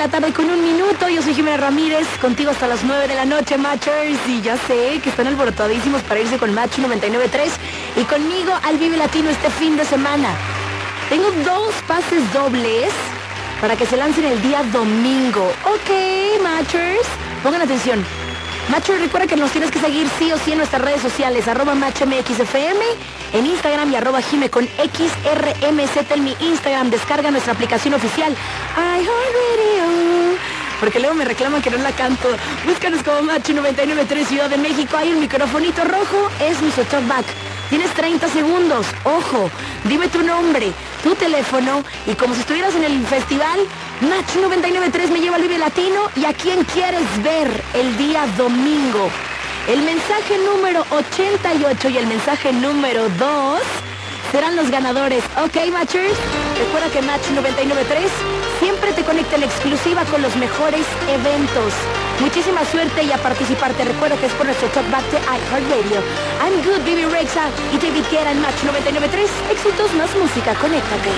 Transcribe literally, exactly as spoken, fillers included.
la tarde con un minuto. Yo soy Jimena Ramírez, contigo hasta las nueve de la noche, Matchers. Y ya sé que están alborotadísimos para irse con Match noventa y nueve punto tres y conmigo al Vive Latino este fin de semana. Tengo dos pases dobles para que se lancen el día domingo. Ok, Matchers, pongan atención. Matchers, recuerda que nos tienes que seguir sí o sí en nuestras redes sociales, arroba MatchMXFM, en Instagram y arroba Jime con X R M Z en mi Instagram. Descarga nuestra aplicación oficial iHeartRadio, porque luego me reclaman que no la canto. Búscanos como Match noventa y nueve punto tres Ciudad de México. Hay un microfonito rojo, es nuestro talkback. Tienes treinta segundos, ojo, dime tu nombre, tu teléfono y como si estuvieras en el festival, Match noventa y nueve punto tres me lleva al Vive Latino y a quién quieres ver el día domingo. El mensaje número ochenta y ocho y el mensaje número dos serán los ganadores. Ok, Matchers, recuerda que Match noventa y nueve punto tres siempre te conecta en exclusiva con los mejores eventos. Muchísima suerte y a participar. Te recuerdo que es por nuestro talkback de iHeartRadio. I'm Good, Baby Rexa y David Guetta en Match noventa y nueve punto tres. Éxitos más música, conéctate.